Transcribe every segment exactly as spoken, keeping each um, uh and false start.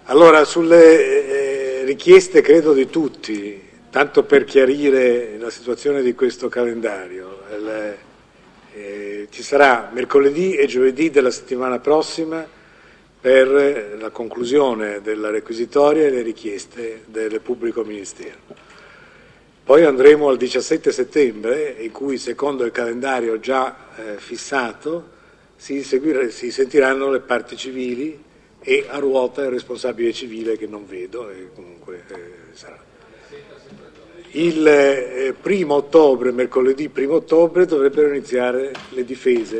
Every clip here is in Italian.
Allora, sulle eh, richieste credo di tutti, tanto per chiarire la situazione di questo calendario, il, eh, ci sarà mercoledì e giovedì della settimana prossima per la conclusione della requisitoria e le richieste del pubblico ministero. Poi andremo al diciassette settembre, in cui secondo il calendario già eh, fissato si, seguire, si sentiranno le parti civili e a ruota il responsabile civile che non vedo e comunque eh, sarà. Il eh, primo ottobre, mercoledì primo ottobre, dovrebbero iniziare le difese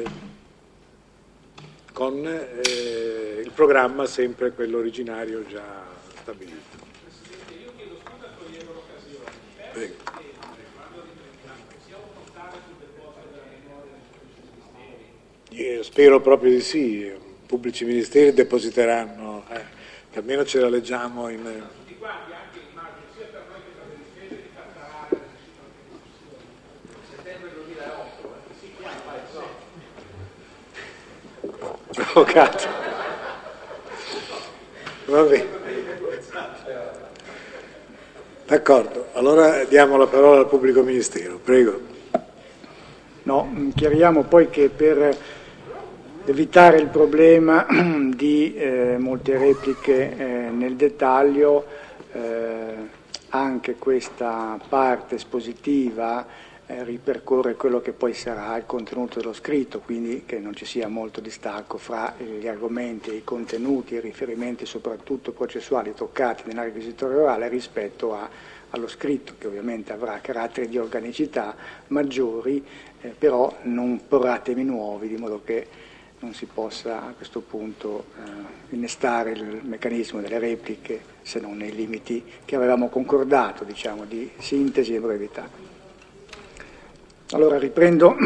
con eh, il programma sempre quello originario già stabilito. Presidente, io chiedo scusa a cogliere l'occasione. Prego. Possiamo contare sul deposito della memoria dei pubblici ministeri? Io spero proprio di sì, i pubblici ministeri depositeranno, eh, che almeno ce la leggiamo in... Tutti quanti, anche immagino, sia per noi che per le difese di Cattarara, settembre duemilaotto, sì, qua fare so. Avvocato. Va bene. D'accordo, allora diamo la parola al pubblico ministero, prego. No, chiariamo poi che per evitare il problema di eh, molte repliche eh, nel dettaglio, eh, anche questa parte espositiva eh, ripercorre quello che poi sarà il contenuto dello scritto, quindi che non ci sia molto distacco fra gli argomenti, i contenuti e i riferimenti soprattutto processuali toccati nella requisitoria orale rispetto a, allo scritto, che ovviamente avrà caratteri di organicità maggiori, eh, però non porrà temi nuovi, di modo che non si possa a questo punto eh, innestare il meccanismo delle repliche, se non nei limiti che avevamo concordato, diciamo, di sintesi e brevità. Allora riprendo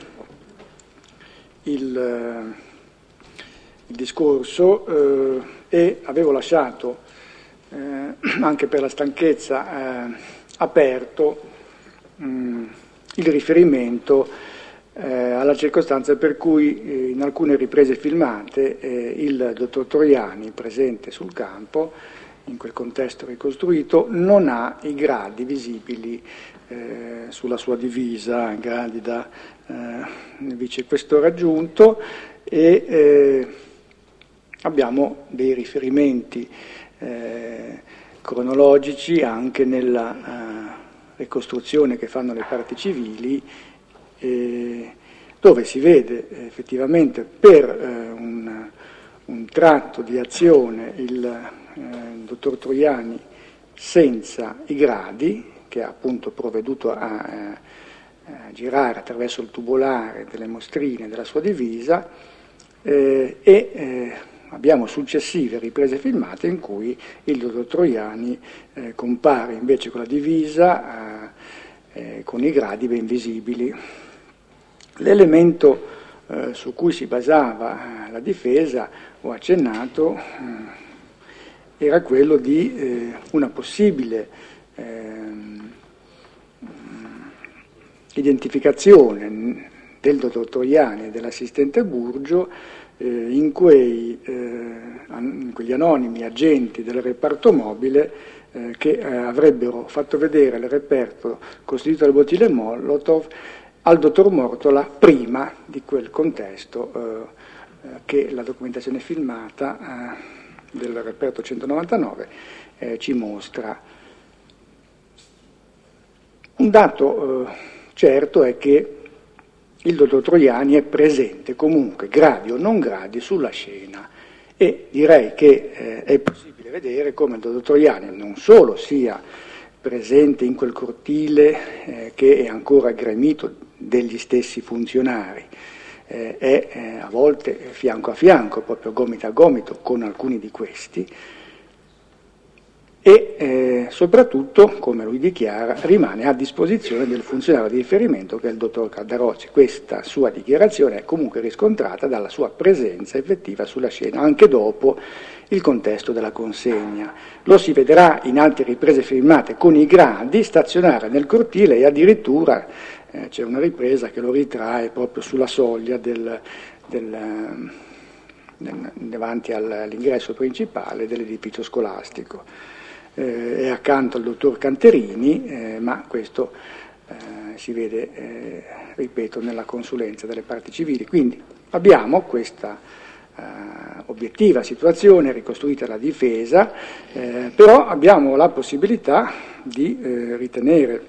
il, il discorso eh, e avevo lasciato, eh, anche per la stanchezza, eh, aperto mh, il riferimento Eh, alla circostanza per cui eh, in alcune riprese filmate eh, il dottor Troiani, presente sul campo, in quel contesto ricostruito, non ha i gradi visibili eh, sulla sua divisa, gradi da eh, vicequestore aggiunto, e eh, abbiamo dei riferimenti eh, cronologici anche nella eh, ricostruzione che fanno le parti civili, Eh, dove si vede eh, effettivamente per eh, un, un tratto di azione il eh, dottor Troiani senza i gradi, che ha appunto provveduto a, eh, a girare attraverso il tubolare delle mostrine della sua divisa, eh, e eh, abbiamo successive riprese filmate in cui il dottor Troiani eh, compare invece con la divisa eh, eh, con i gradi ben visibili. L'elemento eh, su cui si basava eh, la difesa, ho accennato, eh, era quello di eh, una possibile eh, identificazione del dottor Troiani e dell'assistente Burgio eh, in, quei, eh, in quegli anonimi agenti del reparto mobile eh, che eh, avrebbero fatto vedere il reperto costituito dal bottiglie Molotov al dottor Mortola prima di quel contesto eh, eh, che la documentazione filmata eh, del reperto centonovantanove eh, ci mostra. Un dato eh, certo è che il dottor Troiani è presente comunque, gradi o non gradi, sulla scena, e direi che eh, è possibile vedere come il dottor Troiani non solo sia presente in quel cortile eh, che è ancora gremito degli stessi funzionari, eh, è eh, a volte fianco a fianco, proprio gomito a gomito con alcuni di questi, e eh, soprattutto, come lui dichiara, rimane a disposizione del funzionario di riferimento che è il dottor Caldarozzi. Questa sua dichiarazione è comunque riscontrata dalla sua presenza effettiva sulla scena, anche dopo il contesto della consegna. Lo si vedrà in altre riprese filmate con i gradi stazionare nel cortile, e addirittura eh, c'è una ripresa che lo ritrae proprio sulla soglia del, del, davanti all'ingresso principale dell'edificio scolastico. Eh, è accanto al dottor Canterini, eh, ma questo eh, si vede, eh, ripeto, nella consulenza delle parti civili. Quindi abbiamo questa eh, obiettiva situazione ricostruita la difesa, eh, però abbiamo la possibilità di eh, ritenere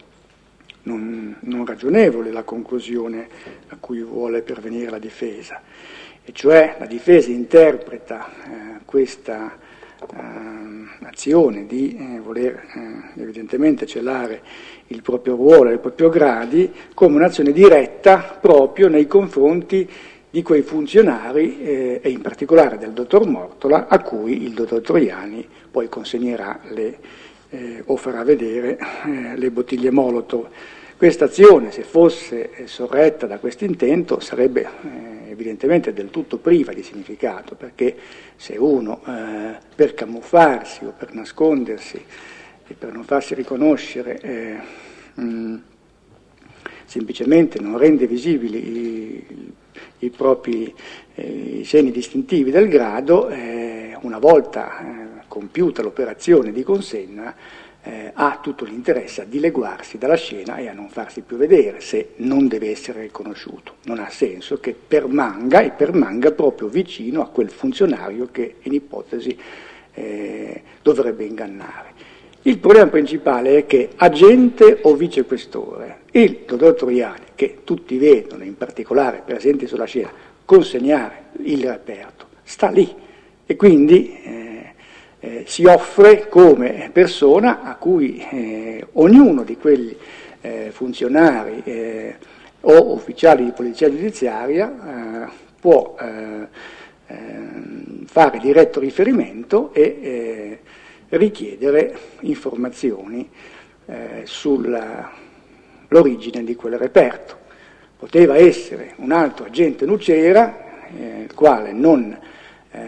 non, non ragionevole la conclusione a cui vuole pervenire la difesa, e cioè la difesa interpreta eh, questa eh, azione di eh, voler eh, evidentemente celare il proprio ruolo e i propri gradi come un'azione diretta proprio nei confronti di quei funzionari eh, e in particolare del dottor Mortola, a cui il dottor Troiani poi consegnerà le, eh, o farà vedere eh, le bottiglie Molotov. Questa azione, se fosse eh, sorretta da questo intento, sarebbe eh, evidentemente del tutto priva di significato, perché se uno eh, per camuffarsi o per nascondersi e per non farsi riconoscere eh, mh, semplicemente non rende visibili i, i propri eh, i segni distintivi del grado, eh, una volta eh, compiuta l'operazione di consegna eh, ha tutto l'interesse a dileguarsi dalla scena e a non farsi più vedere se non deve essere riconosciuto. Non ha senso che permanga e permanga proprio vicino a quel funzionario che in ipotesi eh, dovrebbe ingannare. Il problema principale è che agente o vicequestore, il dottor Troiani, che tutti vedono, in particolare presenti sulla scena, consegnare il reperto, sta lì e quindi eh, eh, si offre come persona a cui eh, ognuno di quegli eh, funzionari eh, o ufficiali di polizia giudiziaria eh, può eh, eh, fare diretto riferimento e eh, richiedere informazioni eh, sull'origine di quel reperto. Poteva essere un altro agente Nucera, eh, il quale non, eh,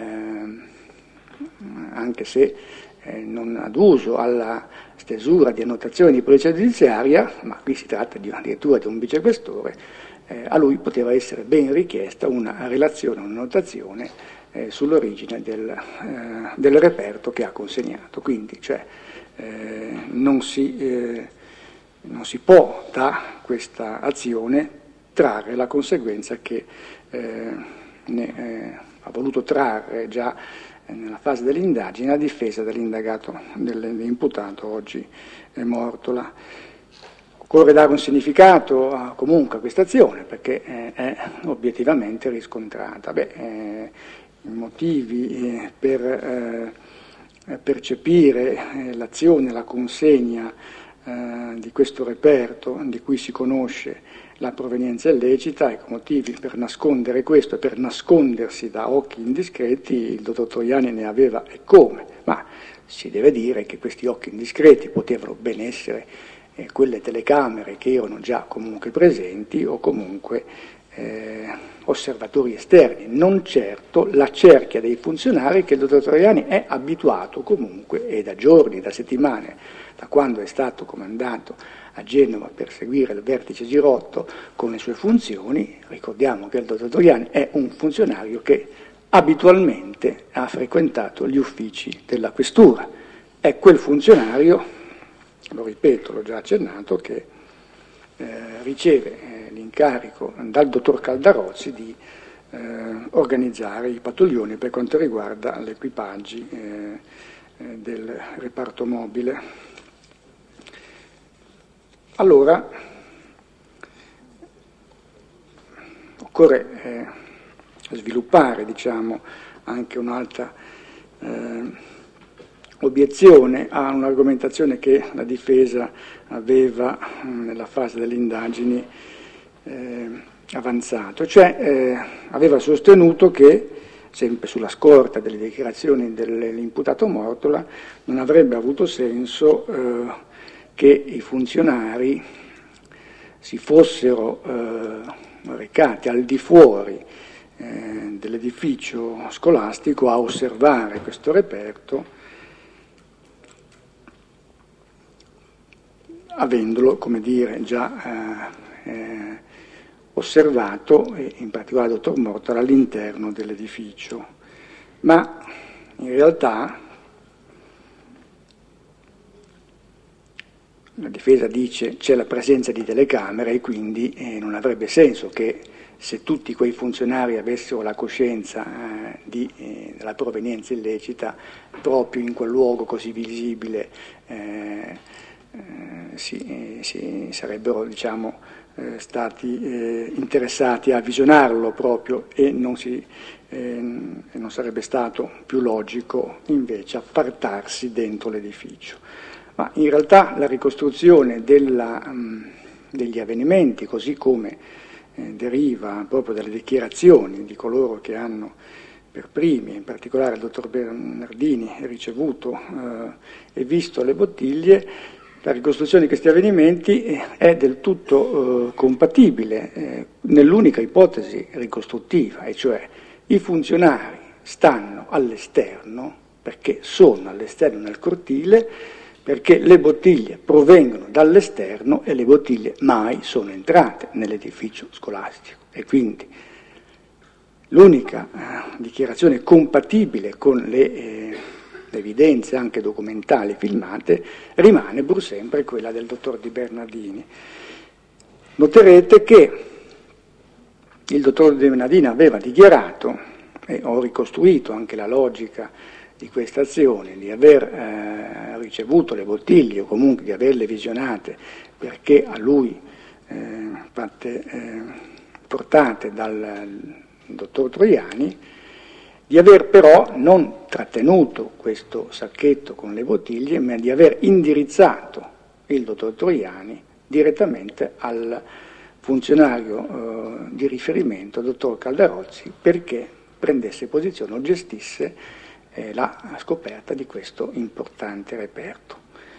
anche se eh, non ad uso alla stesura di annotazioni di polizia giudiziaria, ma qui si tratta di, addirittura di un vicequestore, eh, a lui poteva essere ben richiesta una relazione, un'annotazione Eh, sull'origine del, eh, del reperto che ha consegnato. Quindi cioè, eh, non, si, eh, non si può da questa azione trarre la conseguenza che eh, ne eh, ha voluto trarre già eh, nella fase dell'indagine la difesa dell'indagato, dell'imputato oggi eh, Mortola. Occorre dare un significato a, comunque a questa azione perché eh, è obiettivamente riscontrata. Beh, eh, i motivi eh, per eh, percepire eh, l'azione, la consegna eh, di questo reperto di cui si conosce la provenienza illecita, ecco, motivi per nascondere questo e per nascondersi da occhi indiscreti il dottor Troiani ne aveva e come, ma si deve dire che questi occhi indiscreti potevano ben essere eh, quelle telecamere che erano già comunque presenti o comunque eh, osservatori esterni, non certo la cerchia dei funzionari che il dottor Troiani è abituato comunque, e da giorni, da settimane, da quando è stato comandato a Genova per seguire il vertice Girotto con le sue funzioni. Ricordiamo che il dottor Troiani è un funzionario che abitualmente ha frequentato gli uffici della questura, è quel funzionario, lo ripeto, l'ho già accennato, che eh, riceve eh, l'incarico dal dottor Caldarozzi di eh, organizzare i pattuglioni per quanto riguarda gli equipaggi eh, eh, del reparto mobile. Allora, occorre eh, sviluppare, diciamo, anche un'altra eh, obiezione a un'argomentazione che la difesa aveva nella fase delle indagini eh, avanzato, cioè eh, aveva sostenuto che, sempre sulla scorta delle dichiarazioni dell'imputato Mortola, non avrebbe avuto senso eh, che i funzionari si fossero eh, recati al di fuori eh, dell'edificio scolastico a osservare questo reperto, avendolo, come dire, già eh, eh, osservato, e in particolare il dottor Mortal, all'interno dell'edificio. Ma in realtà la difesa dice c'è la presenza di telecamere e quindi eh, non avrebbe senso che se tutti quei funzionari avessero la coscienza eh, di, eh, della provenienza illecita, proprio in quel luogo così visibile eh, eh, si, eh, si sarebbero diciamo, eh, stati eh, interessati a visionarlo proprio e non, si, eh, non sarebbe stato più logico invece appartarsi dentro l'edificio. Ma in realtà la ricostruzione della, um, degli avvenimenti, così come eh, deriva proprio dalle dichiarazioni di coloro che hanno per primi, in particolare il dottor Bernardini, ricevuto eh, e visto le bottiglie, la ricostruzione di questi avvenimenti è del tutto eh, compatibile eh, nell'unica ipotesi ricostruttiva, e cioè i funzionari stanno all'esterno, perché sono all'esterno nel cortile, perché le bottiglie provengono dall'esterno e le bottiglie mai sono entrate nell'edificio scolastico. E quindi l'unica eh, dichiarazione compatibile con le, eh, le evidenze anche documentali filmate rimane pur sempre quella del dottor Di Bernardini. Noterete che il dottor Di Bernardini aveva dichiarato, e ho ricostruito anche la logica di questa azione, di aver eh, ricevuto le bottiglie o comunque di averle visionate perché a lui eh, fatte, eh, portate dal dottor Troiani, di aver però non trattenuto questo sacchetto con le bottiglie, ma di aver indirizzato il dottor Troiani direttamente al funzionario eh, di riferimento, dottor Caldarozzi, perché prendesse posizione o gestisse la scoperta di questo importante reperto.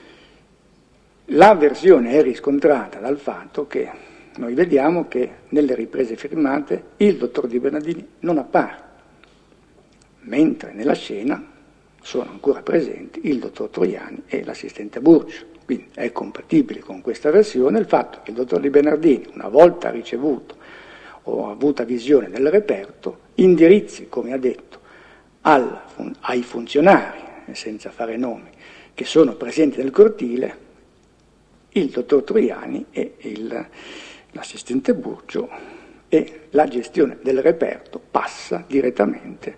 La versione è riscontrata dal fatto che noi vediamo che nelle riprese filmate il dottor Di Bernardini non appare, mentre nella scena sono ancora presenti il dottor Troiani e l'assistente Burcio. Quindi è compatibile con questa versione il fatto che il dottor Di Bernardini, una volta ricevuto o avuta visione del reperto, indirizzi, come ha detto, Al, ai funzionari, senza fare nomi, che sono presenti nel cortile, il dottor Troiani e il, l'assistente Burcio, e la gestione del reperto passa direttamente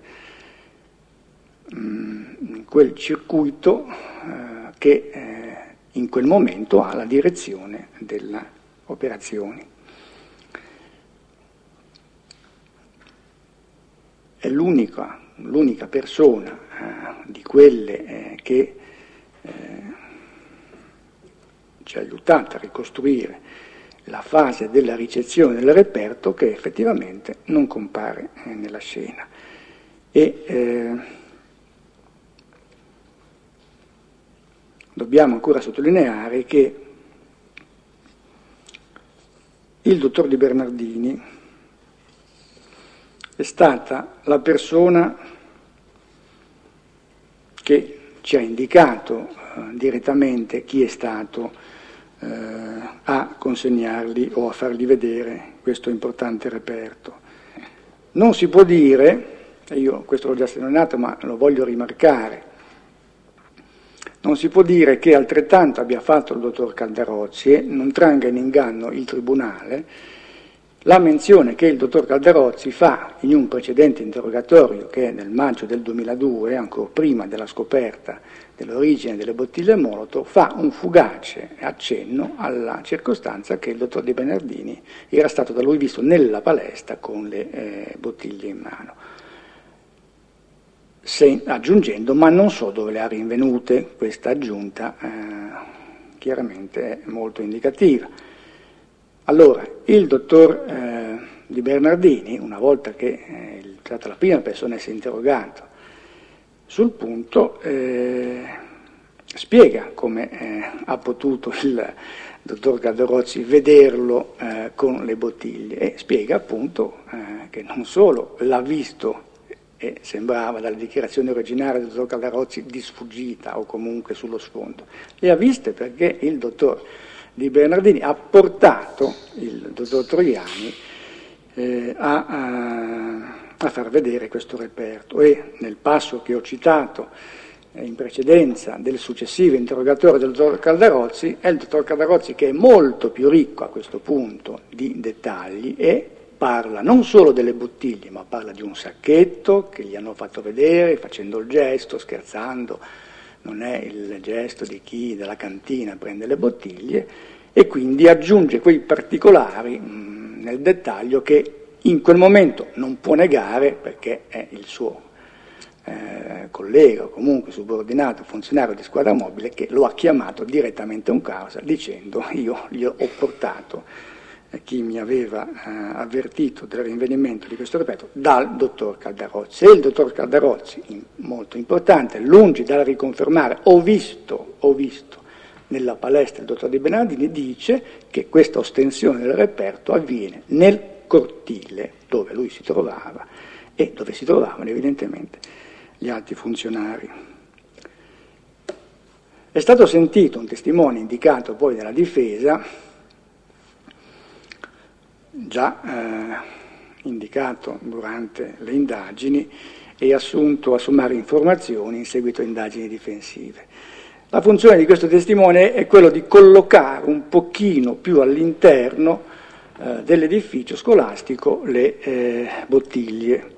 mh, in quel circuito eh, che eh, in quel momento ha la direzione delle operazioni. È l'unica l'unica persona eh, di quelle eh, che eh, ci ha aiutato a ricostruire la fase della ricezione del reperto che effettivamente non compare eh, nella scena. E eh, dobbiamo ancora sottolineare che il dottor Di Bernardini è stata la persona che ci ha indicato eh, direttamente chi è stato eh, a consegnargli o a fargli vedere questo importante reperto. Non si può dire, e io questo l'ho già sottolineato ma lo voglio rimarcare, non si può dire che altrettanto abbia fatto il dottor Caldarozzi e non tranga in inganno il Tribunale la menzione che il dottor Caldarozzi fa in un precedente interrogatorio che è nel maggio del duemiladue, ancora prima della scoperta dell'origine delle bottiglie Molotov, fa un fugace accenno alla circostanza che il dottor Di Bernardini era stato da lui visto nella palestra con le eh, bottiglie in mano, Se, aggiungendo ma non so dove le ha rinvenute. Questa aggiunta eh, chiaramente è molto indicativa. Allora, il dottor eh, Di Bernardini, una volta che eh, è stata la prima persona a essere interrogato sul punto, eh, spiega come eh, ha potuto il dottor Caldarozzi vederlo eh, con le bottiglie e spiega appunto eh, che non solo l'ha visto e sembrava dalle dichiarazioni originarie del dottor Caldarozzi di sfuggita o comunque sullo sfondo, le ha viste perché il dottor Di Bernardini ha portato il dottor Troiani eh, a, a, a far vedere questo reperto, e nel passo che ho citato eh, in precedenza del successivo interrogatorio del dottor Caldarozzi, è il dottor Caldarozzi che è molto più ricco a questo punto di dettagli e parla non solo delle bottiglie, ma parla di un sacchetto che gli hanno fatto vedere facendo il gesto, scherzando, non è il gesto di chi dalla cantina prende le bottiglie, e quindi aggiunge quei particolari mh, nel dettaglio che in quel momento non può negare, perché è il suo eh, collega o comunque subordinato funzionario di squadra mobile, che lo ha chiamato direttamente in causa dicendo: io gli ho portato chi mi aveva eh, avvertito del rinvenimento di questo reperto dal dottor Caldarozzi. E il dottor Caldarozzi, in, molto importante, lungi dal riconfermare, ho visto, ho visto nella palestra del dottor Di Bernardini, dice che questa ostensione del reperto avviene nel cortile dove lui si trovava e dove si trovavano evidentemente gli altri funzionari. È stato sentito un testimone indicato poi dalla difesa, già eh, indicato durante le indagini e assunto a sommare informazioni in seguito a indagini difensive. La funzione di questo testimone è quello di collocare un pochino più all'interno eh, dell'edificio scolastico le eh, bottiglie.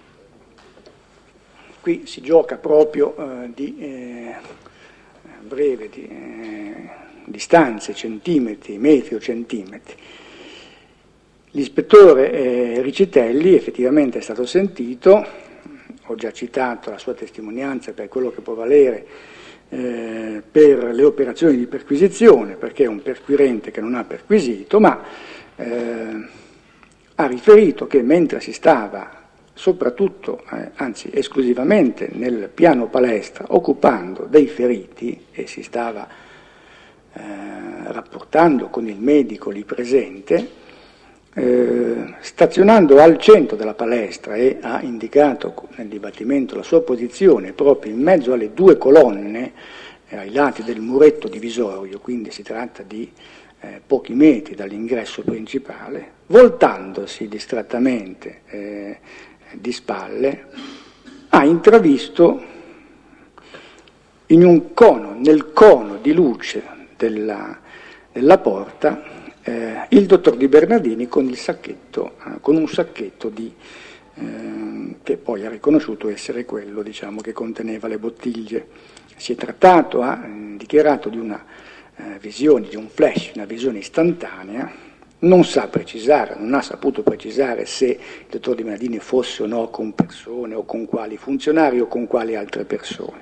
Qui si gioca proprio eh, di eh, breve di, eh, distanze, centimetri, metri o centimetri. L'ispettore eh, Ricitelli effettivamente è stato sentito, ho già citato la sua testimonianza per quello che può valere eh, per le operazioni di perquisizione, perché è un perquirente che non ha perquisito, ma eh, ha riferito che mentre si stava soprattutto, eh, anzi esclusivamente nel piano palestra, occupando dei feriti e si stava eh, rapportando con il medico lì presente, Eh, stazionando al centro della palestra, e ha indicato nel dibattimento la sua posizione proprio in mezzo alle due colonne eh, ai lati del muretto divisorio, quindi si tratta di eh, pochi metri dall'ingresso principale, voltandosi distrattamente eh, di spalle, ha intravisto in un cono, nel cono di luce della, della porta, Eh, il dottor Di Bernardini con il sacchetto, eh, con un sacchetto di, eh, che poi ha riconosciuto essere quello, diciamo, che conteneva le bottiglie. Si è trattato, ha eh, dichiarato di una eh, visione, di un flash, una visione istantanea. Non sa precisare, non ha saputo precisare se il dottor Di Bernardini fosse o no con persone o con quali funzionari o con quali altre persone.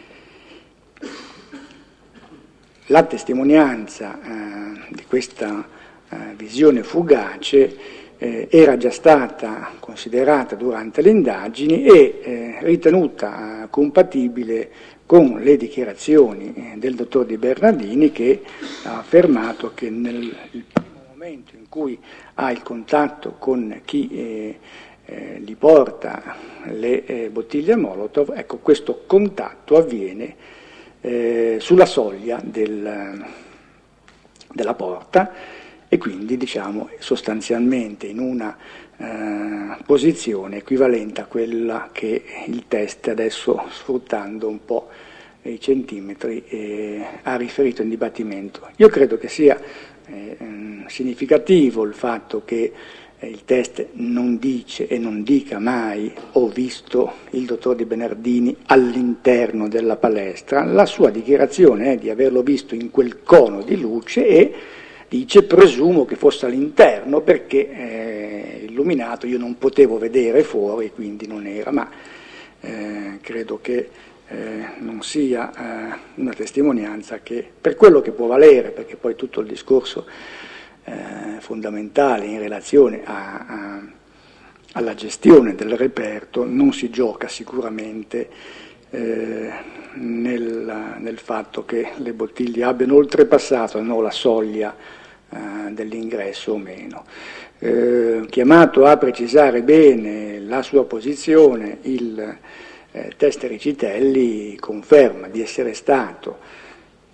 La testimonianza eh, di questa eh, visione fugace eh, era già stata considerata durante le indagini e eh, ritenuta eh, compatibile con le dichiarazioni eh, del dottor Di Bernardini, che ha affermato che nel primo momento in cui ha il contatto con chi eh, eh, gli porta le eh, bottiglie Molotov, ecco, questo contatto avviene Eh, sulla soglia del, della porta, e quindi, diciamo, sostanzialmente in una eh, posizione equivalente a quella che il test, adesso sfruttando un po' i centimetri, eh, ha riferito in dibattimento. Io credo che sia eh, significativo il fatto che il test non dice e non dica mai ho visto il dottor Di Bernardini all'interno della palestra. La sua dichiarazione è di averlo visto in quel cono di luce e dice presumo che fosse all'interno perché eh, illuminato io non potevo vedere fuori, quindi non era, ma eh, credo che eh, non sia eh, una testimonianza che, per quello che può valere, perché poi tutto il discorso Eh, fondamentale in relazione a, a, alla gestione del reperto non si gioca sicuramente eh, nel, nel fatto che le bottiglie abbiano oltrepassato no, la soglia eh, dell'ingresso o meno. Eh, chiamato a precisare bene la sua posizione, il eh, test Ricitelli conferma di essere stato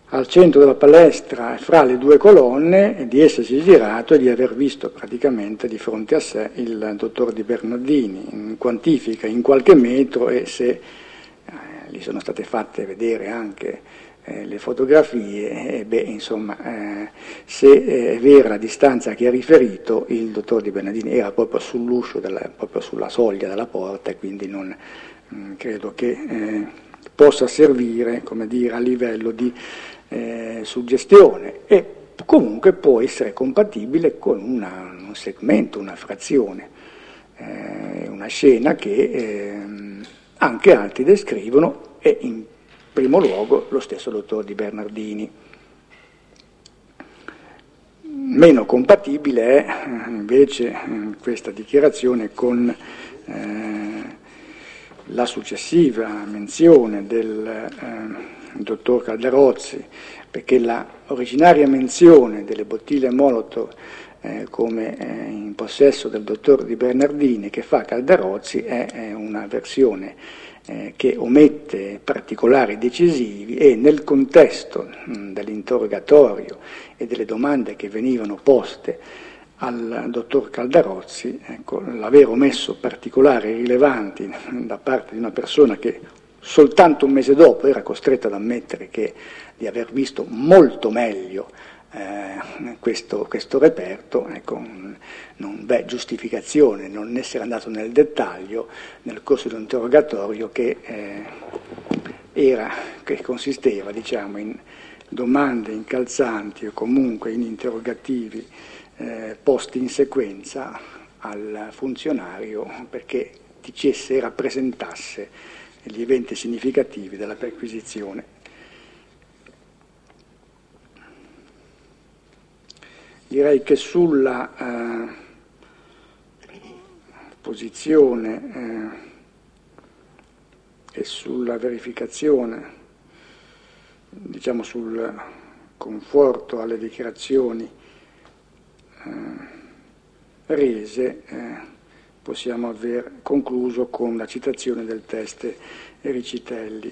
al centro della palestra, fra le due colonne, di essersi girato e di aver visto praticamente di fronte a sé il dottor Di Bernardini. Quantifica in qualche metro e se eh, gli sono state fatte vedere anche eh, le fotografie, eh, beh, insomma, eh, se eh, è vera la distanza che ha riferito, il dottor Di Bernardini era proprio sull'uscio, della, proprio sulla soglia della porta, e quindi non mh, credo che eh, possa servire, come dire, a livello di eh, suggestione, e comunque può essere compatibile con una, un segmento, una frazione, eh, una scena che eh, anche altri descrivono, e in primo luogo lo stesso dottor Di Bernardini. Meno compatibile è invece questa dichiarazione con eh, la successiva menzione del eh, dottor Caldarozzi, perché la originaria menzione delle bottiglie Molotov eh, come eh, in possesso del dottor Di Bernardini che fa Caldarozzi è, è una versione eh, che omette particolari decisivi, e nel contesto mh, dell'interrogatorio e delle domande che venivano poste al dottor Caldarozzi, ecco, l'aver omesso particolari rilevanti da parte di una persona che soltanto un mese dopo era costretta ad ammettere che di aver visto molto meglio eh, questo, questo reperto, ecco, non v'è giustificazione non essere andato nel dettaglio nel corso dell'interrogatorio che, eh, era, che consisteva, diciamo, in domande incalzanti o comunque in interrogativi eh, posti in sequenza al funzionario perché dicesse e rappresentasse gli eventi significativi della perquisizione. Direi che sulla eh, posizione eh, e sulla verificazione, diciamo sul conforto alle dichiarazioni eh, rese, eh, possiamo aver concluso con la citazione del teste Ricitelli.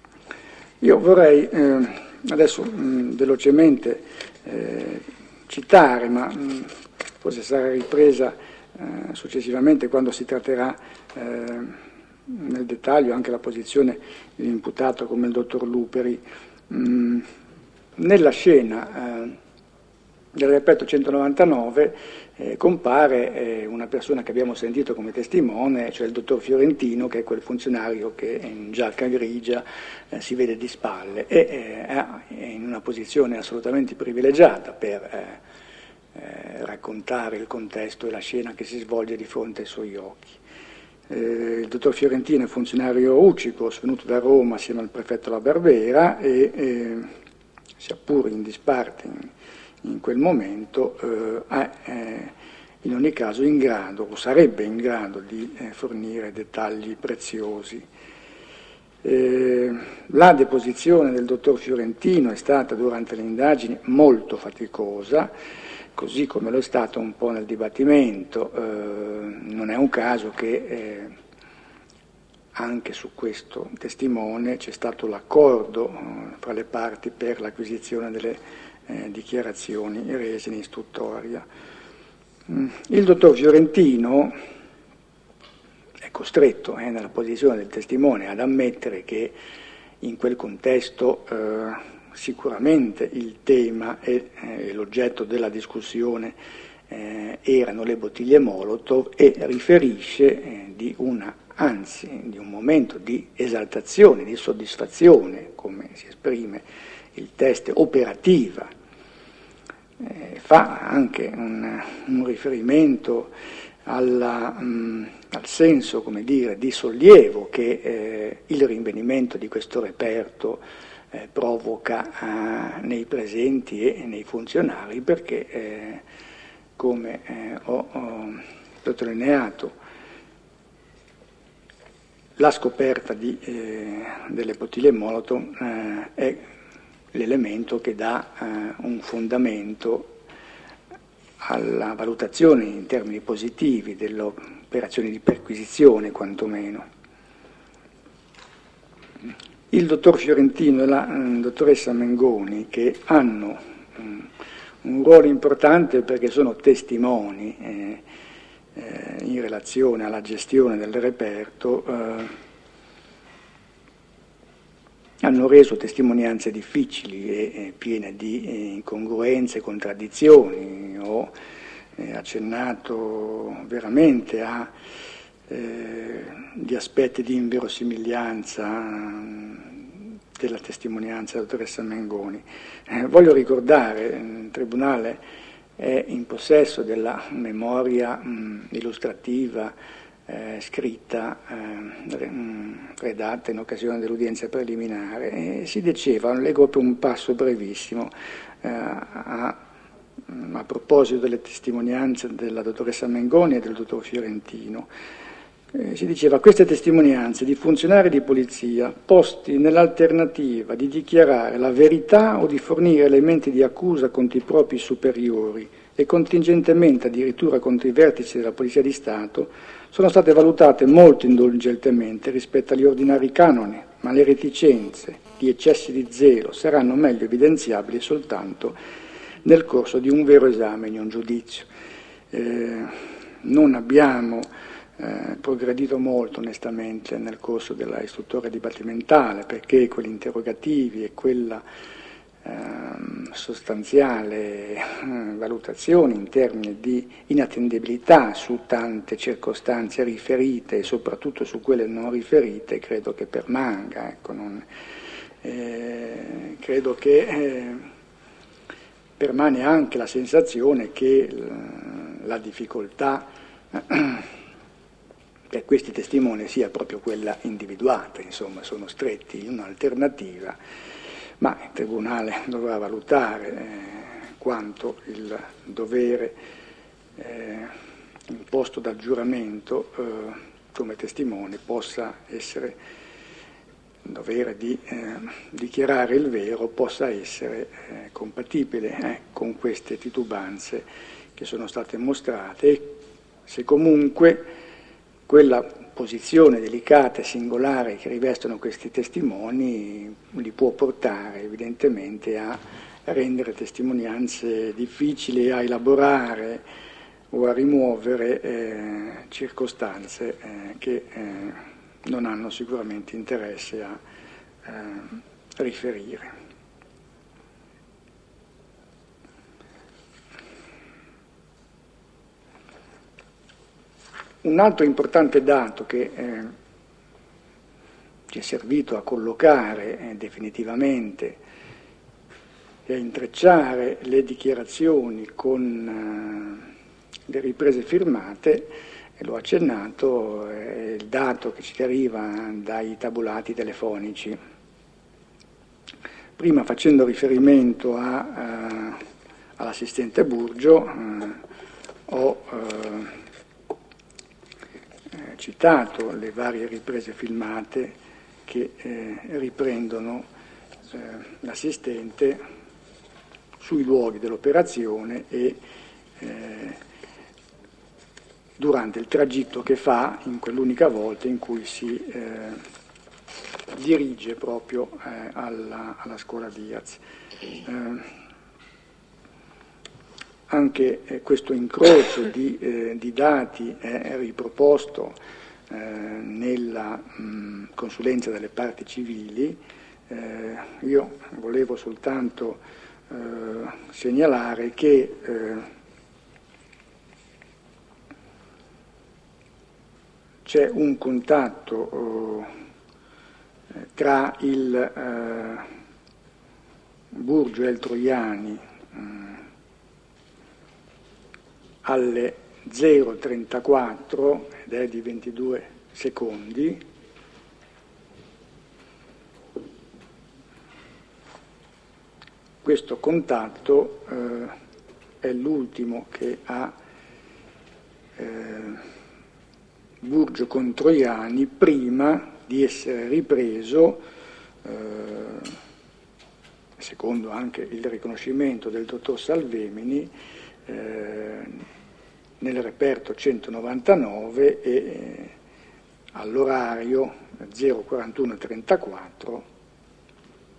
Io vorrei eh, adesso mh, velocemente eh, citare, ma mh, forse sarà ripresa eh, successivamente quando si tratterà eh, nel dettaglio anche la posizione dell'imputato come il dottor Luperi. Mh, nella scena eh, del reperto centonovantanove eh, compare eh, una persona che abbiamo sentito come testimone, cioè il dottor Fiorentino, che è quel funzionario che in giacca grigia eh, si vede di spalle e eh, è in una posizione assolutamente privilegiata per eh, eh, raccontare il contesto e la scena che si svolge di fronte ai suoi occhi. Eh, il dottor Fiorentino è funzionario Ucicos, venuto da Roma assieme al prefetto La Barbera e eh, sia pure in disparte in, in quel momento eh, è eh, in ogni caso in grado, o sarebbe in grado di eh, fornire dettagli preziosi. Eh, la deposizione del dottor Fiorentino è stata durante le indagini molto faticosa, così come lo è stato un po' nel dibattimento. Eh, non è un caso che eh, anche su questo testimone c'è stato l'accordo eh, fra le parti per l'acquisizione delle Eh, dichiarazioni rese in istruttoria. Mm. Il dottor Fiorentino è costretto eh, nella posizione del testimone ad ammettere che in quel contesto eh, sicuramente il tema e eh, l'oggetto della discussione eh, erano le bottiglie Molotov e riferisce eh, di una, anzi di un momento di esaltazione, di soddisfazione, come si esprime il test operativa. Eh, fa anche un, un riferimento alla, mh, al senso, come dire, di sollievo che eh, il rinvenimento di questo reperto eh, provoca eh, nei presenti e nei funzionari, perché eh, come eh, ho, ho sottolineato, la scoperta di, eh, delle bottiglie Molotov eh, è l'elemento che dà eh, un fondamento alla valutazione in termini positivi delle operazioni di perquisizione, quantomeno. il dottor Fiorentino e la mh, dottoressa Mengoni, che hanno mh, un ruolo importante perché sono testimoni eh, eh, in relazione alla gestione del reperto, eh, hanno reso testimonianze difficili e, e piene di eh, incongruenze, contraddizioni. Ho eh, accennato veramente a eh, di aspetti di inverosimiglianza mh, della testimonianza della dottoressa Mengoni. Eh, voglio ricordare, il Tribunale è in possesso della memoria mh, illustrativa Eh, scritta, eh, redatta in occasione dell'udienza preliminare, e si diceva, leggo proprio un passo brevissimo, eh, a, a proposito delle testimonianze della dottoressa Mengoni e del dottor Fiorentino, eh, si diceva: queste testimonianze di funzionari di polizia posti nell'alternativa di dichiarare la verità o di fornire elementi di accusa contro i propri superiori e contingentemente addirittura contro i vertici della Polizia di Stato, sono state valutate molto indulgentemente rispetto agli ordinari canoni, ma le reticenze, gli eccessi di zelo saranno meglio evidenziabili soltanto nel corso di un vero esame, in un giudizio. Eh, non abbiamo eh, progredito molto onestamente nel corso della istruttoria dibattimentale, perché quegli interrogativi e quella sostanziale eh, valutazione in termini di inattendibilità su tante circostanze riferite e soprattutto su quelle non riferite credo che permanga. Ecco, non, eh, credo che eh, permane anche la sensazione che l- la difficoltà per questi testimoni sia proprio quella individuata, insomma sono stretti in un'alternativa, ma il Tribunale dovrà valutare eh, quanto il dovere eh, imposto dal giuramento eh, come testimone possa essere, il dovere di eh, dichiarare il vero, possa essere eh, compatibile eh, con queste titubanze che sono state mostrate, e se comunque quella posizione delicata e singolare che rivestono questi testimoni li può portare evidentemente a rendere testimonianze difficili, a elaborare o a rimuovere eh, circostanze eh, che eh, non hanno sicuramente interesse a eh, riferire. Un altro importante dato che eh, ci è servito a collocare eh, definitivamente e a intrecciare le dichiarazioni con eh, le riprese firmate, e l'ho accennato, è il dato che ci arriva dai tabulati telefonici. Prima, facendo riferimento a, eh, all'assistente Burgio, eh, ho eh, citato le varie riprese filmate che eh, riprendono eh, l'assistente sui luoghi dell'operazione e eh, durante il tragitto che fa in quell'unica volta in cui si eh, dirige proprio eh, alla, alla scuola Diaz. Eh, Anche eh, questo incrocio di, eh, di dati è riproposto eh, nella mh, consulenza delle parti civili. Eh, io volevo soltanto eh, segnalare che eh, c'è un contatto eh, tra il eh, Burgio e il Troiani mh, alle zero trentaquattro, ed è di ventidue secondi, questo contatto eh, è l'ultimo che ha eh, Burgio con Troiani prima di essere ripreso, eh, secondo anche il riconoscimento del dottor Salvemini, eh, nel reperto centonovantanove e eh, all'orario zero quarantuno trentaquattro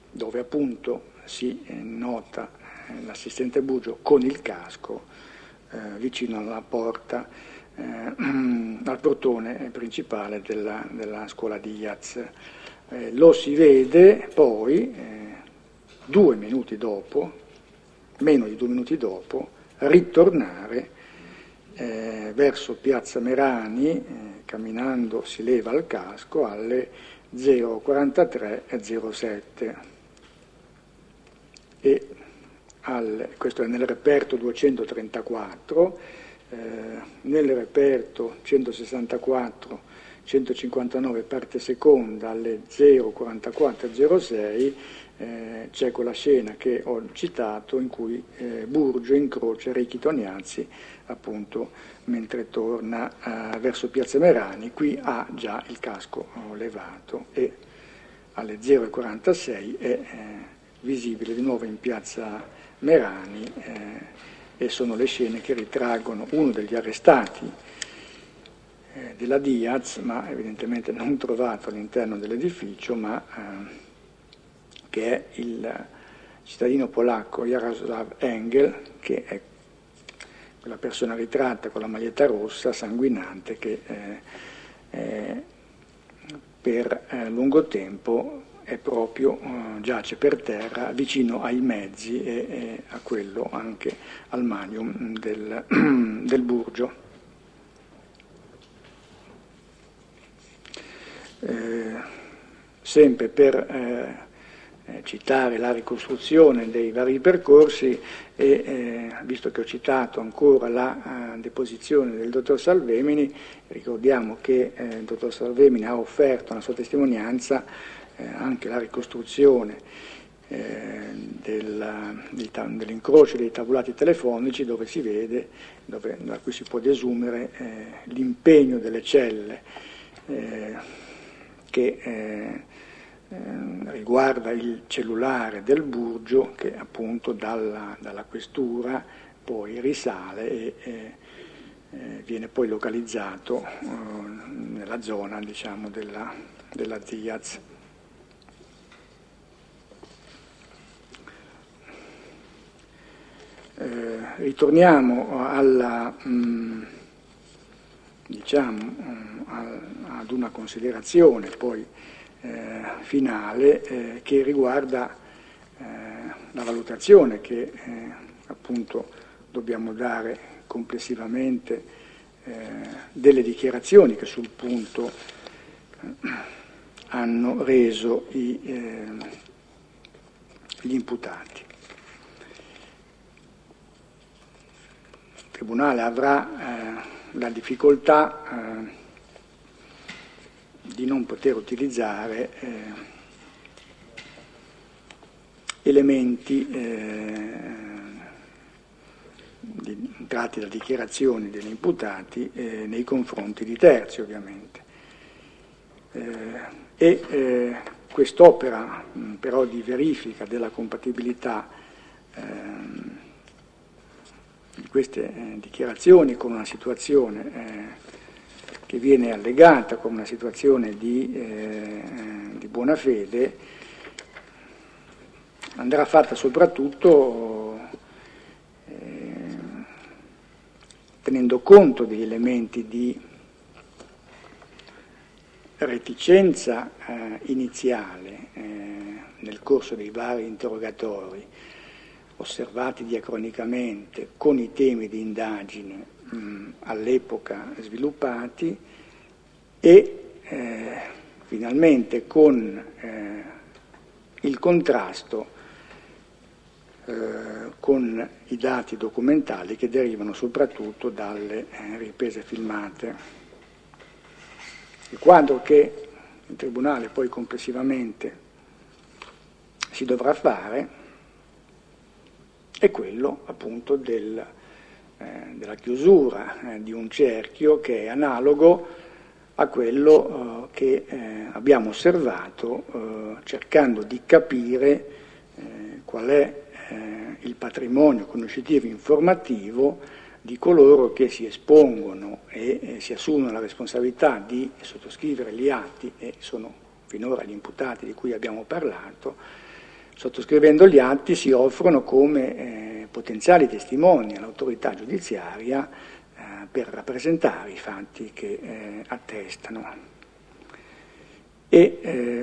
dove appunto si eh, nota eh, l'assistente Burgio con il casco eh, vicino alla porta, eh, al portone principale della, della scuola Diaz. Eh, lo si vede poi, eh, due minuti dopo, meno di due minuti dopo, ritornare eh, verso Piazza Merani, eh, camminando si leva il casco alle zero quarantatré e zero sette. E al, questo è nel reperto duecentotrentaquattro, eh, nel reperto centosessantaquattro centocinquantanove parte seconda alle zero quarantaquattro e zero sei eh, c'è quella scena che ho citato in cui eh, Burgio incrocia Ricchi Tognazzi appunto mentre torna eh, verso Piazza Merani. Qui ha già il casco levato e alle zero quarantasei è eh, visibile di nuovo in Piazza Merani eh, e sono le scene che ritraggono uno degli arrestati eh, della Diaz, ma evidentemente non trovato all'interno dell'edificio, ma eh, che è il cittadino polacco Jarosław Engel, che è quella persona ritratta con la maglietta rossa, sanguinante, che eh, eh, per eh, lungo tempo è proprio, eh, giace per terra vicino ai mezzi e, e a quello anche al manium del, del Burgio. Eh, sempre per eh, citare la ricostruzione dei vari percorsi e eh, visto che ho citato ancora la uh, deposizione del dottor Salvemini, ricordiamo che eh, il dottor Salvemini ha offerto una sua testimonianza eh, anche la ricostruzione eh, del, dell'incrocio dei tabulati telefonici dove si vede, dove, da cui si può desumere eh, l'impegno delle celle eh, che eh, Eh, riguarda il cellulare del Burgio che appunto dalla, dalla questura poi risale e eh, eh, viene poi localizzato eh, nella zona diciamo della, della Diaz. Eh, ritorniamo alla mh, diciamo mh, a, ad una considerazione poi Eh, finale eh, che riguarda eh, la valutazione che eh, appunto dobbiamo dare complessivamente eh, delle dichiarazioni che sul punto eh, hanno reso i, eh, gli imputati. Il Tribunale avrà eh, la difficoltà eh, di non poter utilizzare eh, elementi eh, di, tratti da dichiarazioni degli imputati eh, nei confronti di terzi ovviamente. Eh, e eh, quest'opera mh, però di verifica della compatibilità eh, di queste eh, dichiarazioni con una situazione eh, che viene allegata come una situazione di, eh, di buona fede, andrà fatta soprattutto eh, tenendo conto degli elementi di reticenza eh, iniziale eh, nel corso dei vari interrogatori, osservati diacronicamente con i temi di indagine all'epoca sviluppati e eh, finalmente con eh, il contrasto eh, con i dati documentali che derivano soprattutto dalle eh, riprese filmate. Il quadro che il Tribunale poi complessivamente si dovrà fare è quello appunto del della chiusura eh, di un cerchio che è analogo a quello eh, che eh, abbiamo osservato eh, cercando di capire eh, qual è eh, il patrimonio conoscitivo informativo di coloro che si espongono e eh, si assumono la responsabilità di sottoscrivere gli atti, e sono finora gli imputati di cui abbiamo parlato, sottoscrivendo gli atti si offrono come eh, potenziali testimoni all'autorità giudiziaria eh, per rappresentare i fatti che eh, attestano. E eh,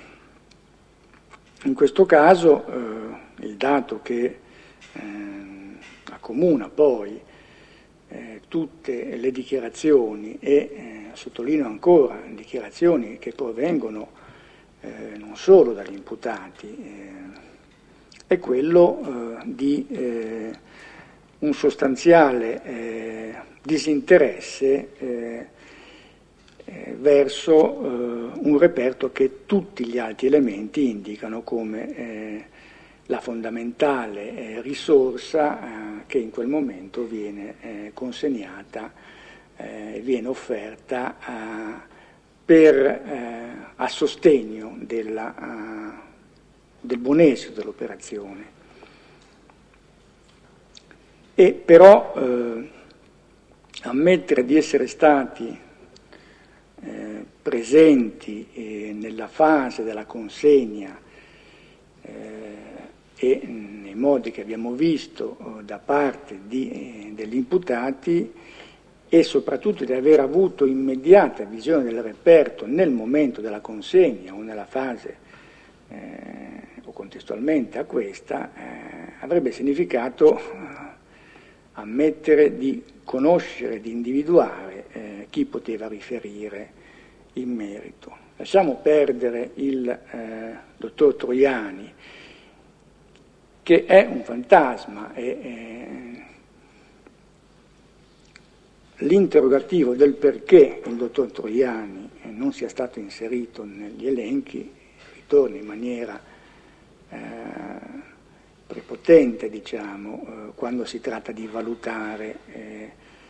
in questo caso eh, il dato che eh, accomuna poi eh, tutte le dichiarazioni e eh, sottolineo ancora dichiarazioni che provengono eh, non solo dagli imputati, eh, è quello eh, di eh, un sostanziale eh, disinteresse eh, eh, verso eh, un reperto che tutti gli altri elementi indicano come eh, la fondamentale eh, risorsa eh, che in quel momento viene eh, consegnata, eh, viene offerta eh, per, eh, a sostegno della, uh, del buon esito dell'operazione. E però eh, ammettere di essere stati eh, presenti eh, nella fase della consegna eh, e nei modi che abbiamo visto da parte di, eh, degli imputati e soprattutto di aver avuto immediata visione del reperto nel momento della consegna o nella fase eh, o contestualmente a questa, eh, avrebbe significato eh, ammettere di conoscere, di individuare eh, chi poteva riferire in merito. Lasciamo perdere il eh, dottor Troiani, che è un fantasma e eh, l'interrogativo del perché il dottor Troiani non sia stato inserito negli elenchi ritorna in maniera eh, prepotente, diciamo, eh, quando si tratta di valutare eh,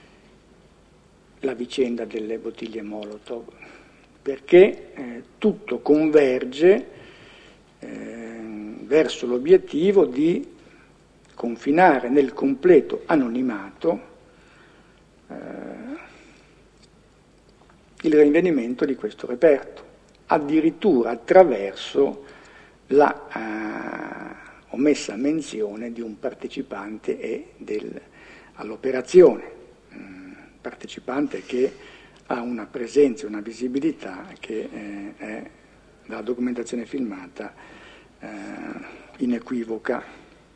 la vicenda delle bottiglie Molotov, perché eh, tutto converge eh, verso l'obiettivo di confinare nel completo anonimato eh, il rinvenimento di questo reperto, addirittura attraverso la eh, omessa menzione di un partecipante e del, all'operazione, mm, partecipante che ha una presenza, una visibilità che eh, è dalla documentazione filmata inequivoca.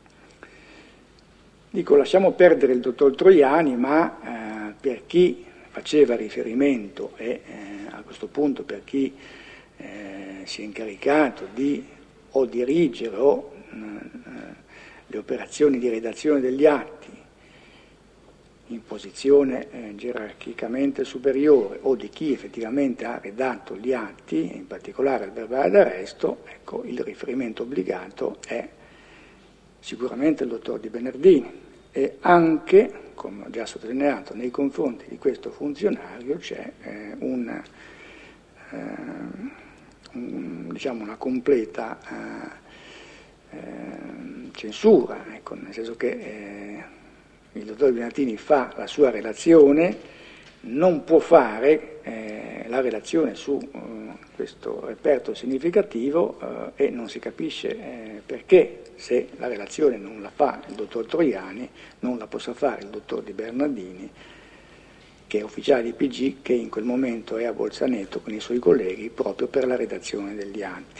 Dico, lasciamo perdere il dottor Troiani, ma eh, per chi faceva riferimento e eh, a questo punto per chi eh, si è incaricato di o dirigere o eh, le operazioni di redazione degli atti in posizione eh, gerarchicamente superiore o di chi effettivamente ha redatto gli atti, in particolare il verbale d'arresto, ecco, il riferimento obbligato è sicuramente il dottor Di Bernardini e anche, come ho già sottolineato, nei confronti di questo funzionario c'è eh, un, eh, un, diciamo una completa eh, eh, censura, ecco, nel senso che eh, il dottor Bernardini fa la sua relazione, non può fare eh, la relazione su eh, questo reperto significativo eh, e non si capisce eh, perché, se la relazione non la fa il dottor Troiani, non la possa fare il dottor Di Bernardini, che è ufficiale di P G, che in quel momento è a Bolzaneto con i suoi colleghi proprio per la redazione degli atti.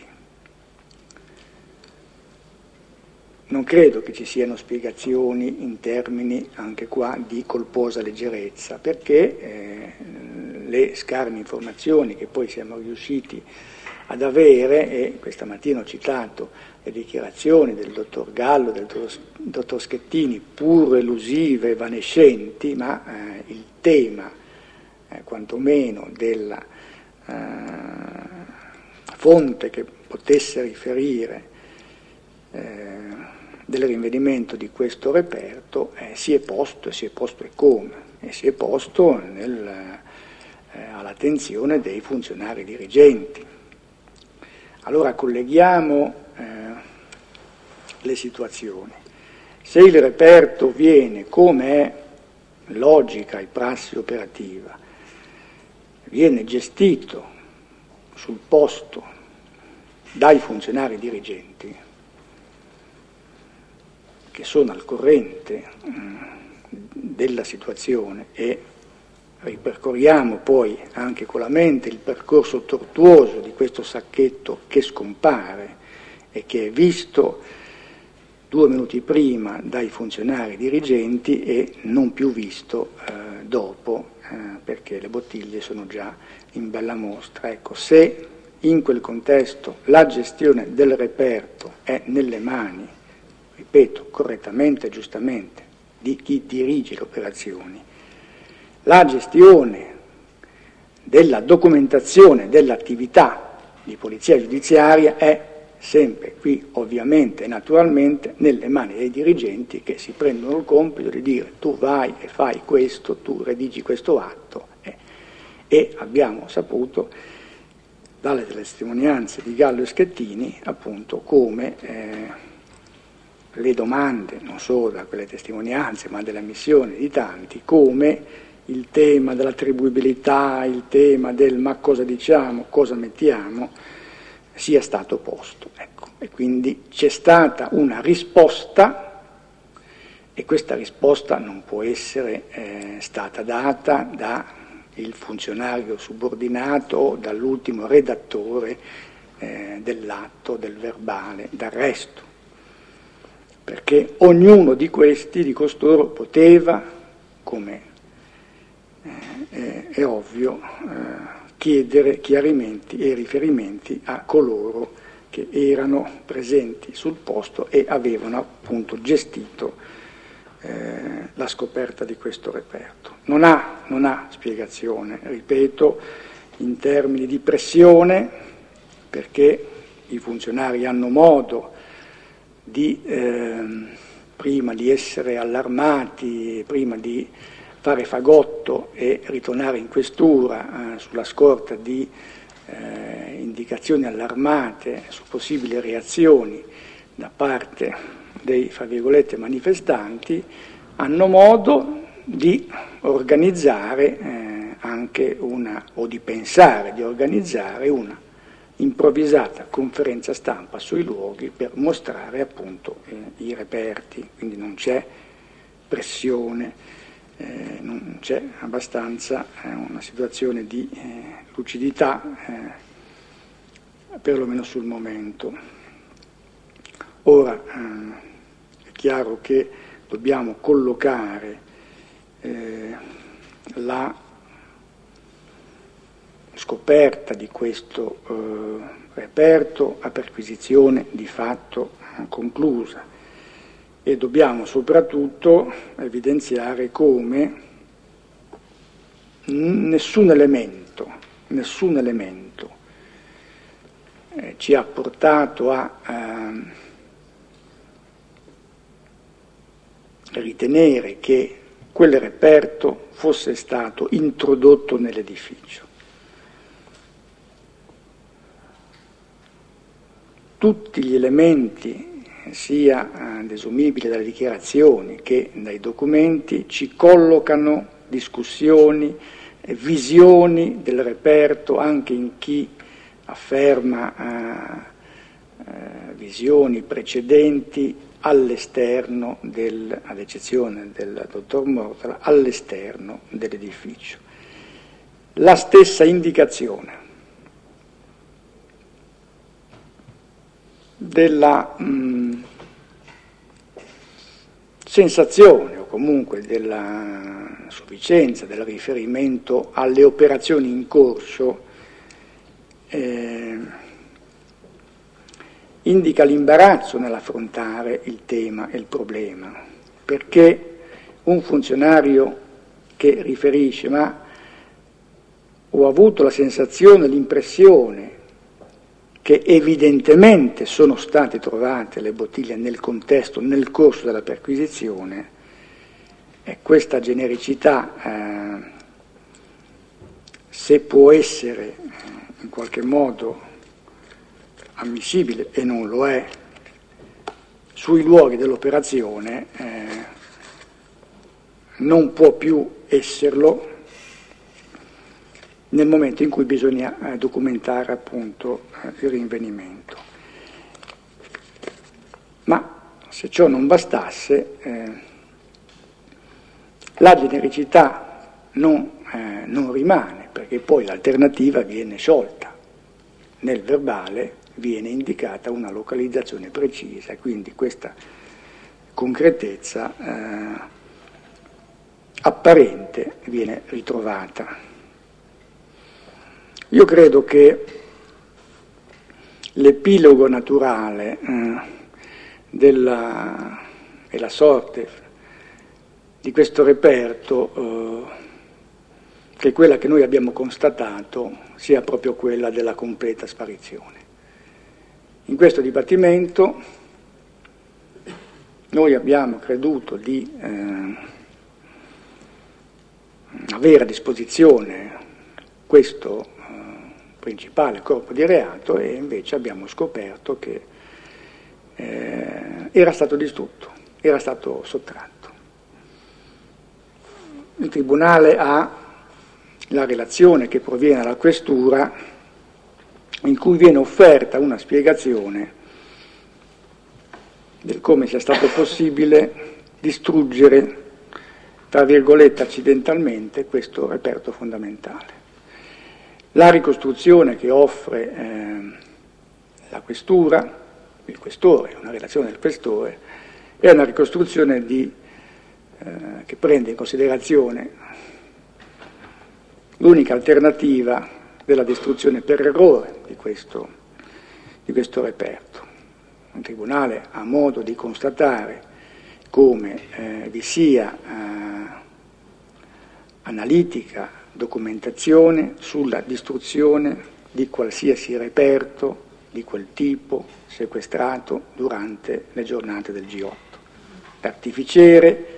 Non credo che ci siano spiegazioni in termini anche qua di colposa leggerezza, perché eh, le scarne informazioni che poi siamo riusciti ad avere, e questa mattina ho citato le dichiarazioni del dottor Gallo, del dottor Schettini, pur elusive, evanescenti, ma eh, il tema eh, quantomeno della eh, fonte che potesse riferire eh, del rinvenimento di questo reperto eh, si è posto, e si è posto e come, e si è posto nel, eh, all'attenzione dei funzionari dirigenti. Allora colleghiamo eh, le situazioni. Se il reperto viene, come è logica e prassi operativa, viene gestito sul posto dai funzionari dirigenti, che sono al corrente mh, della situazione e ripercorriamo poi anche con la mente il percorso tortuoso di questo sacchetto che scompare e che è visto due minuti prima dai funzionari dirigenti e non più visto eh, dopo eh, perché le bottiglie sono già in bella mostra. Ecco, se in quel contesto la gestione del reperto è nelle mani, ripeto, correttamente e giustamente, di chi dirige le operazioni, la gestione della documentazione dell'attività di polizia giudiziaria è sempre qui ovviamente e naturalmente nelle mani dei dirigenti che si prendono il compito di dire tu vai e fai questo, tu redigi questo atto eh. E abbiamo saputo dalle testimonianze di Gallo e Schettini appunto come eh, le domande, non solo da quelle testimonianze ma delle ammissioni di tanti, come il tema dell'attribuibilità, il tema del ma cosa diciamo, cosa mettiamo, sia stato posto. Ecco. E quindi c'è stata una risposta e questa risposta non può essere eh, stata data dal funzionario subordinato o dall'ultimo redattore eh, dell'atto, del verbale, d'arresto, perché ognuno di questi, di costoro, poteva, come eh, è, è ovvio, eh, chiedere chiarimenti e riferimenti a coloro che erano presenti sul posto e avevano appunto gestito eh, la scoperta di questo reperto. Non ha, non ha spiegazione, ripeto, in termini di pressione, perché i funzionari hanno modo di, eh, prima di essere allarmati, prima di fare fagotto e ritornare in questura eh, sulla scorta di eh, indicazioni allarmate su possibili reazioni da parte dei, fra virgolette, manifestanti, hanno modo di organizzare eh, anche una, o di pensare di organizzare una improvvisata conferenza stampa sui luoghi per mostrare appunto eh, i reperti, quindi non c'è pressione. Eh, non c'è abbastanza eh, una situazione di eh, lucidità, eh, perlomeno sul momento. Ora eh, è chiaro che dobbiamo collocare eh, la scoperta di questo eh, reperto a perquisizione di fatto eh, conclusa. E dobbiamo soprattutto evidenziare come nessun elemento, nessun elemento eh, ci ha portato a eh, ritenere che quel reperto fosse stato introdotto nell'edificio. Tutti gli elementi sia desumibili dalle dichiarazioni che dai documenti, ci collocano discussioni, visioni del reperto anche in chi afferma eh, eh, visioni precedenti all'esterno, del, ad eccezione del dottor Mortala, all'esterno dell'edificio. La stessa indicazione della mh, sensazione o comunque della sufficienza del riferimento alle operazioni in corso eh, indica l'imbarazzo nell'affrontare il tema e il problema, perché un funzionario che riferisce ma ho avuto la sensazione, l'impressione che evidentemente sono state trovate le bottiglie nel contesto, nel corso della perquisizione, e questa genericità, eh, se può essere in qualche modo ammissibile, e non lo è, sui luoghi dell'operazione, eh, non può più esserlo nel momento in cui bisogna eh, documentare appunto eh, il rinvenimento. Ma se ciò non bastasse, eh, la genericità non, eh, non rimane, perché poi l'alternativa viene sciolta. Nel verbale viene indicata una localizzazione precisa, quindi questa concretezza eh, apparente viene ritrovata. Io credo che l'epilogo naturale eh, della, e la sorte di questo reperto, eh, che è quella che noi abbiamo constatato, sia proprio quella della completa sparizione. In questo dibattimento noi abbiamo creduto di eh, avere a disposizione questo eh, principale corpo di reato e invece abbiamo scoperto che eh, era stato distrutto, era stato sottratto. Il Tribunale ha la relazione che proviene dalla Questura in cui viene offerta una spiegazione del come sia stato possibile distruggere, tra virgolette, accidentalmente questo reperto fondamentale. La ricostruzione che offre eh, la Questura, il Questore, una relazione del Questore, è una ricostruzione di, eh, che prende in considerazione l'unica alternativa della distruzione per errore di questo, di questo reperto. Il Tribunale ha modo di constatare come eh, vi sia eh, analitica documentazione sulla distruzione di qualsiasi reperto di quel tipo sequestrato durante le giornate del G otto. L'artificiere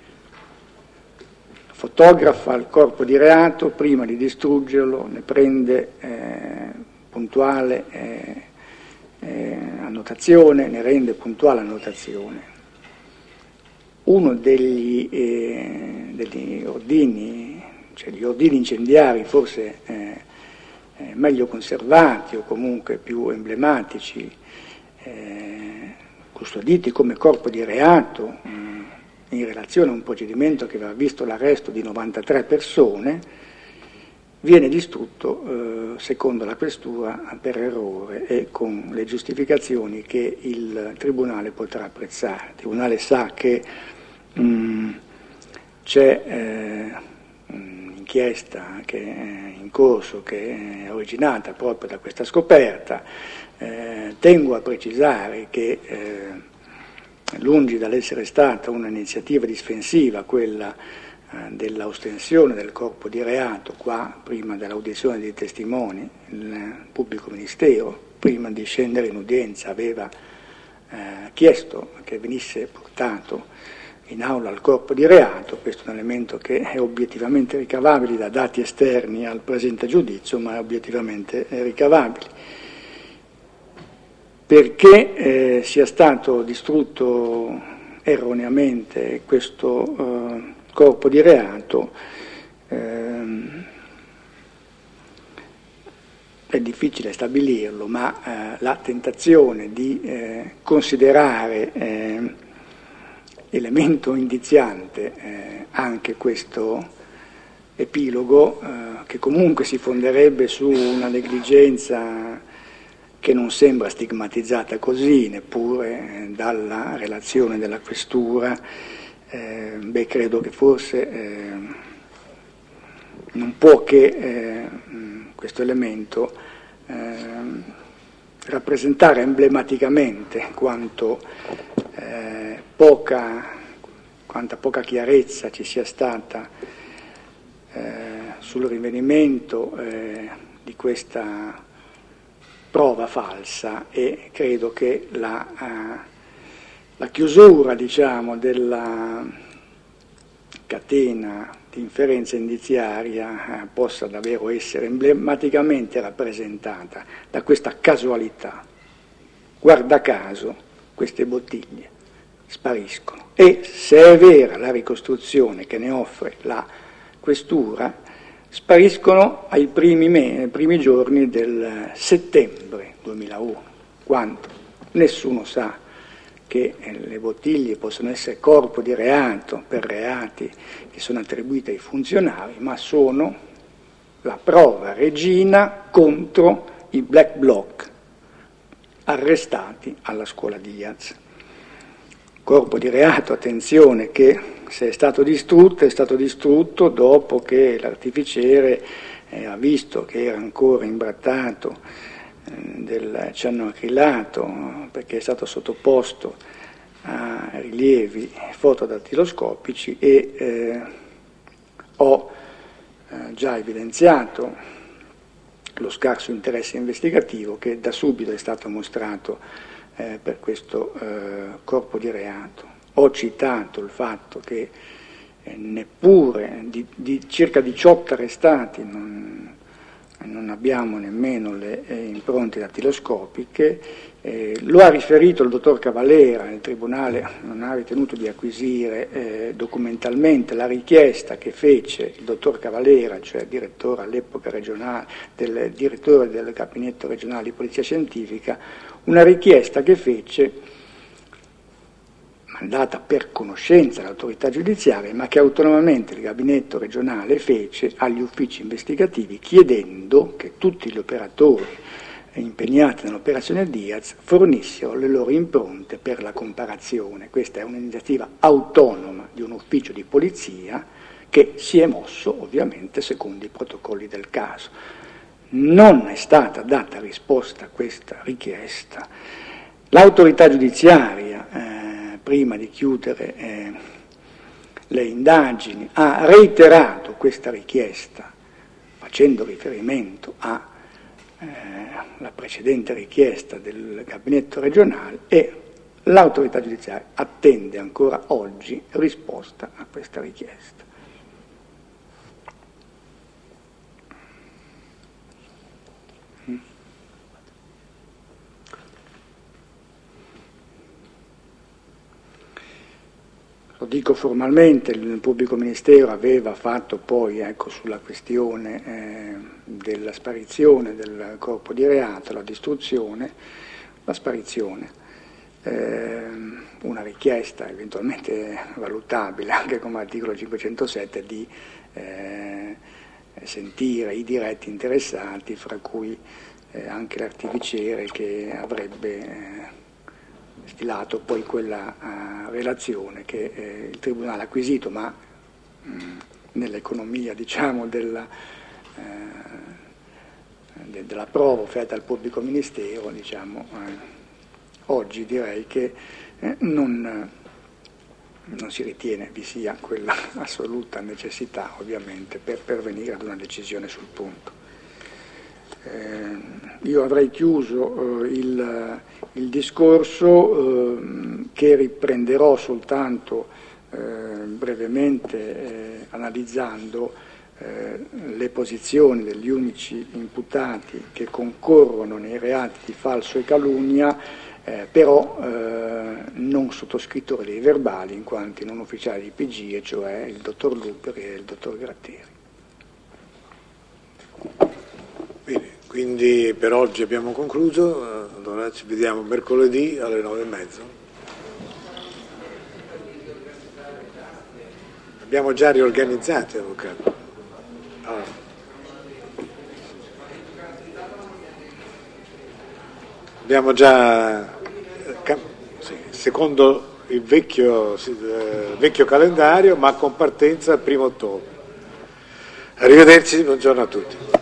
fotografa il corpo di reato, prima di distruggerlo ne prende eh, puntuale eh, eh, annotazione, ne rende puntuale annotazione. Uno degli, eh, degli ordini, cioè gli ordini incendiari forse eh, eh, meglio conservati o comunque più emblematici, eh, custoditi come corpo di reato, mh, in relazione a un procedimento che aveva visto l'arresto di novantatré persone, viene distrutto, eh, secondo la Questura, per errore e con le giustificazioni che il Tribunale potrà apprezzare. Il Tribunale sa che mh, c'è eh, un'inchiesta che è in corso, che è originata proprio da questa scoperta. Eh, tengo a precisare che eh, lungi dall'essere stata un'iniziativa difensiva quella eh, dell'ostensione del corpo di reato, qua prima dell'audizione dei testimoni, il pubblico ministero, prima di scendere in udienza, aveva eh, chiesto che venisse portato in aula il corpo di reato. Questo è un elemento che è obiettivamente ricavabile da dati esterni al presente giudizio, ma è obiettivamente ricavabile. Perché eh, sia stato distrutto erroneamente questo eh, corpo di reato ehm, è difficile stabilirlo, ma eh, la tentazione di eh, considerare eh, elemento indiziante eh, anche questo epilogo, eh, che comunque si fonderebbe su una negligenza che non sembra stigmatizzata così, neppure dalla relazione della Questura, eh, beh, credo che forse eh, non può che eh, questo elemento eh, rappresentare emblematicamente quanto eh, poca, quanta poca chiarezza ci sia stata eh, sul rinvenimento eh, di questa prova falsa, e credo che la, uh, la chiusura, diciamo, della catena di inferenza indiziaria uh, possa davvero essere emblematicamente rappresentata da questa casualità. Guarda caso, queste bottiglie spariscono, e se è vera la ricostruzione che ne offre la Questura, spariscono ai primi, me, ai primi giorni del settembre duemilauno, quando nessuno sa che le bottiglie possono essere corpo di reato per reati che sono attribuiti ai funzionari, ma sono la prova regina contro i black bloc arrestati alla scuola Diaz. Corpo di reato, attenzione, che se è stato distrutto è stato distrutto dopo che l'artificiere eh, ha visto che era ancora imbrattato eh, del cianoacrilato, perché è stato sottoposto a rilievi fotodattiloscopici e eh, ho eh, già evidenziato lo scarso interesse investigativo che da subito è stato mostrato eh, per questo eh, corpo di reato. Ho citato il fatto che eh, neppure di, di circa diciotto arrestati non, non abbiamo nemmeno le eh, impronte dattiloscopiche. Eh, lo ha riferito il dottor Cavallera, il Tribunale non ha ritenuto di acquisire eh, documentalmente la richiesta che fece il dottor Cavallera, cioè direttore all'epoca regionale, del direttore del gabinetto regionale di polizia scientifica, una richiesta che fece, mandata per conoscenza dell'autorità giudiziaria, ma che autonomamente il gabinetto regionale fece agli uffici investigativi chiedendo che tutti gli operatori impegnati nell'operazione Diaz fornissero le loro impronte per la comparazione. Questa è un'iniziativa autonoma di un ufficio di polizia che si è mosso ovviamente secondo i protocolli del caso. Non è stata data risposta a questa richiesta. L'autorità giudiziaria, eh, prima di chiudere eh, le indagini, ha reiterato questa richiesta facendo riferimento a la precedente richiesta del gabinetto regionale e l'autorità giudiziaria attende ancora oggi risposta a questa richiesta. Lo dico formalmente, il pubblico ministero aveva fatto poi, ecco, sulla questione eh, della sparizione del corpo di reato, la distruzione, la sparizione, eh, una richiesta eventualmente valutabile anche come articolo cinquecentosette di eh, sentire i diretti interessati, fra cui eh, anche l'artificiere che avrebbe eh, stilato poi quella uh, relazione che eh, il Tribunale ha acquisito, ma mh, nell'economia diciamo della, eh, de, della prova offerta al pubblico ministero, diciamo, eh, oggi direi che eh, non, non si ritiene vi sia quella assoluta necessità ovviamente per pervenire ad una decisione sul punto. Eh, io avrei chiuso eh, il, il discorso eh, che riprenderò soltanto eh, brevemente eh, analizzando eh, le posizioni degli unici imputati che concorrono nei reati di falso e calunnia, eh, però eh, non sottoscrittori dei verbali in quanto non ufficiali di P G, e cioè il dottor Luperi e il dottor Gratteri. Bene, quindi per oggi abbiamo concluso, allora ci vediamo mercoledì alle nove e mezzo. Abbiamo già riorganizzati, avvocato. Allora. Abbiamo già, sì, secondo il vecchio, eh, vecchio calendario, ma con partenza il primo ottobre. Arrivederci, buongiorno a tutti.